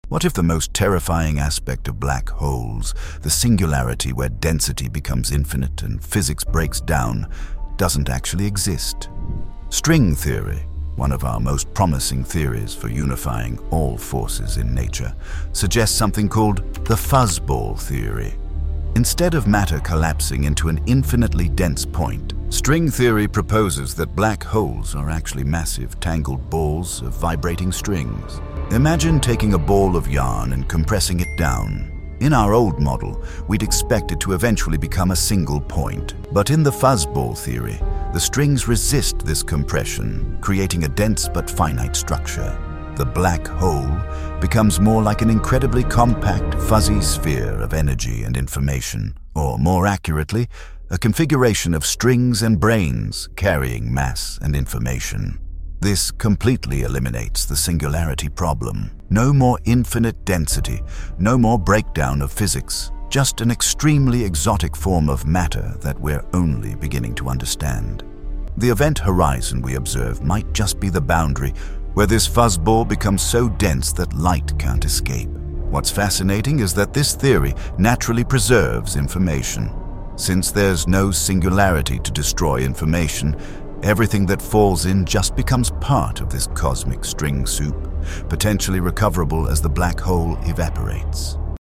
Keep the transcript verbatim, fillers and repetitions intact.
What if the most terrifying aspect of black holes, the singularity where density becomes infinite and physics breaks down, doesn't actually exist? String theory, one of our most promising theories for unifying all forces in nature, suggests something called the fuzzball theory. Instead of matter collapsing into an infinitely dense point, string theory proposes that black holes are actually massive, tangled balls of vibrating strings. Imagine taking a ball of yarn and compressing it down. In our old model, we'd expect it to eventually become a single point. But in the fuzzball theory, the strings resist this compression, creating a dense but finite structure. The black hole becomes more like an incredibly compact, fuzzy sphere of energy and information, or more accurately, a configuration of strings and brains carrying mass and information. This completely eliminates the singularity problem. No more infinite density, no more breakdown of physics, just an extremely exotic form of matter that we're only beginning to understand. The event horizon we observe might just be the boundary where this fuzzball becomes so dense that light can't escape. What's fascinating is that this theory naturally preserves information. Since there's no singularity to destroy information, everything that falls in just becomes part of this cosmic string soup, potentially recoverable as the black hole evaporates.